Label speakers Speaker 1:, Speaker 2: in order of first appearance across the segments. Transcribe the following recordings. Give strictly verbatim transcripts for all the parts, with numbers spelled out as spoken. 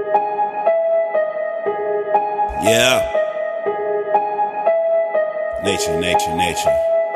Speaker 1: Yeah. Nature, nature, nature.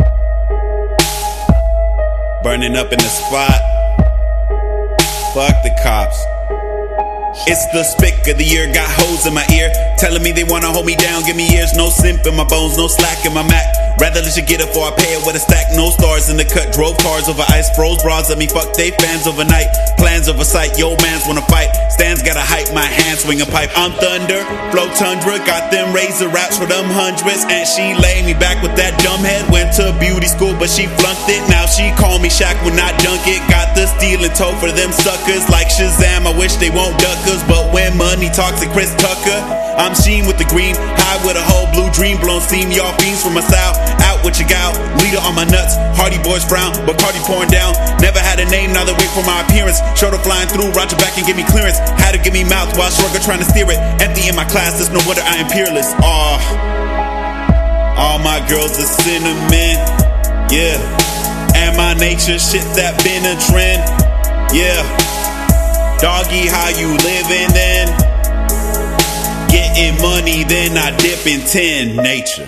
Speaker 1: Burning up in the spot. Fuck the cops. It's the spick of the year, got hoes in my ear, telling me they wanna hold me down, give me ears, no simp in my bones, no slack in my Mac. Rather let you get it before I pay it with a stack, no stars in the cut, drove cars over ice, froze bras at me, fuck they fans overnight, plans over sight, yo mans wanna fight, stands gotta hype, my hand swing a pipe, I'm thunder, flow tundra, got them razor raps for them hundreds, and she laid me back with that dumb head, went to beauty school but she flunked it, now she call me Shaq when I dunk it, got the steel and toe for them suckers, like Shazam, I wish they won't duck us, but when money talks to Chris Tucker, I'm Sheen with the green, high with a whole blue dream, blown steam, y'all fiends from my south, out with your gal, leader on my nuts, Hardy boys frown, but Cardi pouring down, never had a name, now they wait for my appearance, shoulder flying through, Roger back and give me clearance, had to give me mouth while Strugger trying to steer it, empty in my class, there's no wonder I am peerless, aw, all my girls are cinnamon, yeah, and my nature shit that been a trend, yeah, doggy how you living then, getting money then I dip in ten, nature.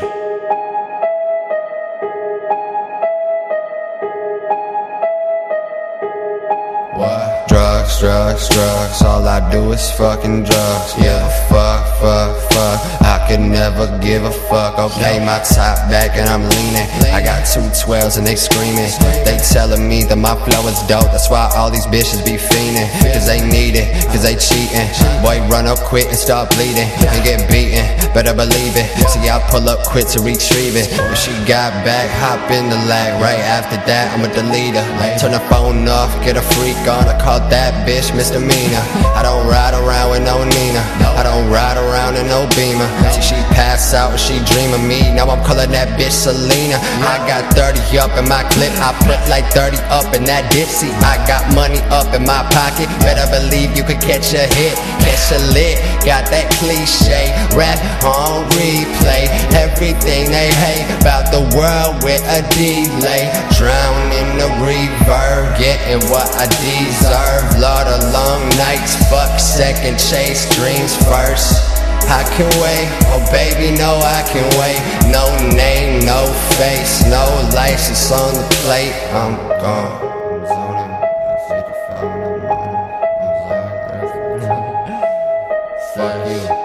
Speaker 2: What? Drugs, drugs, drugs, all I do is fucking drugs. Yeah, fuck, fuck, fuck, I could never give a fuck. Okay, my top back and I'm leaning, I got two twelves and they screaming. They telling me that my flow is dope, that's why all these bitches be fiending. Cause they need it, cause they cheating. Boy, run up quick and start bleeding and get beaten, better believe it. See, I pull up quick to retrieve it. If she got back, hop in the lag. Right after that, I'ma delete her. Turn the phone off, get a freak on. I call that bitch misdemeanor. I don't ride around with no Nina, I don't ride around in no Beamer. See, she pass out and she dream of me, now I'm calling that bitch Selena. I got thirty up in my clip, I put like thirty up in that dipsy. I got money up in my pocket, better believe you could catch a hit, catch a lick. Got that cliche, rap on replay, everything they hate about the world with a delay. Drown in the reverb, getting what I deserve. Lot of long nights, fuck second, chase dreams first. I can wait, oh baby, no I can wait. No name, no face, no license on the plate. I'm gone. Fuck you.